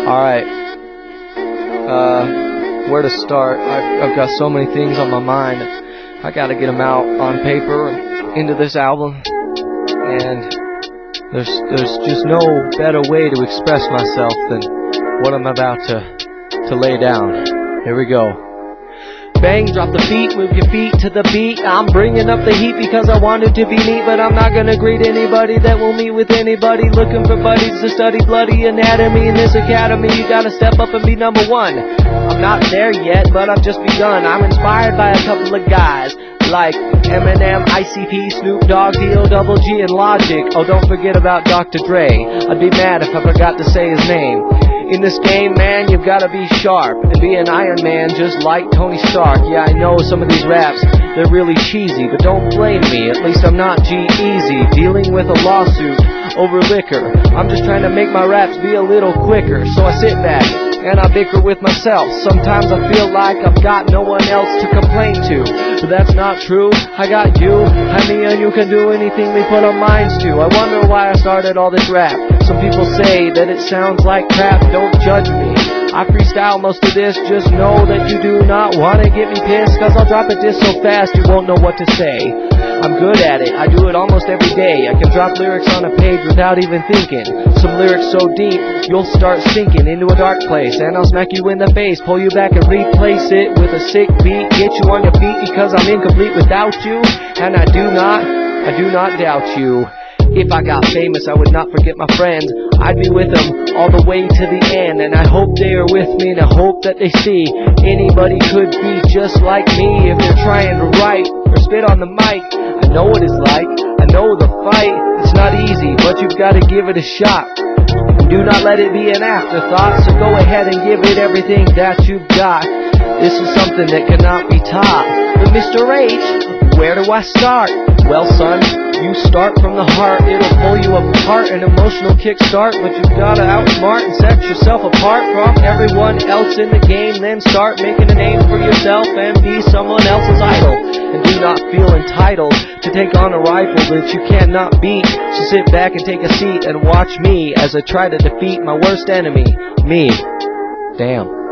Alright, where to start? I've got so many things on my mind. I gotta get them out on paper and into this album, and there's just no better way to express myself than what I'm about to lay down. Here we go. Bang, drop the beat, move your feet to the beat. I'm bringing up the heat because I want it to be neat, but I'm not gonna greet anybody that will meet with anybody. Looking for buddies to study bloody anatomy in this academy. You gotta step up and be number one. I'm not there yet, but I've just begun. I'm inspired by a couple of guys like Eminem, ICP, Snoop Dogg, D.O.G. and Logic. Oh, don't forget about Dr. Dre. I'd be mad if I forgot to say his name. In this game, man, you've gotta be sharp and be an Iron Man just like Tony Stark. Yeah, I know some of these raps, they're really cheesy, but don't blame me, at least I'm not G-Eazy, dealing with a lawsuit over liquor. I'm just trying to make my raps be a little quicker, so I sit back and I bicker with myself. Sometimes I feel like I've got no one else to complain to, but that's not true. I got you, and you can do anything we put our minds to. I wonder why I started all this rap. Some people say that it sounds like crap, don't judge me. I freestyle most of this, just know that you do not want to get me pissed, cause I'll drop a diss so fast you won't know what to say. I'm good at it, I do it almost every day. I can drop lyrics on a page without even thinking. Some lyrics so deep, you'll start sinking into a dark place, and I'll smack you in the face, pull you back and replace it with a sick beat, get you on your feet because I'm incomplete without you, and I do not doubt you. If I got famous, I would not forget my friends. I'd be with them all the way to the end, and I hope they are with me, and I hope that they see anybody could be just like me if they're trying to write or spit on the mic. I know what it's like, I know the fight. It's not easy, but you've got to give it a shot. Do not let it be an afterthought, so go ahead and give it everything that you've got. This is something that cannot be taught. But Mr. H, where do I start? Well, son, you start from the heart. It'll pull you apart, an emotional kickstart, but you've gotta outsmart and set yourself apart from everyone else in the game. Then start making a name for yourself and be someone else's idol. And do not feel entitled to take on a rival that you cannot beat. So sit back and take a seat and watch me as I try to defeat my worst enemy, me. Damn.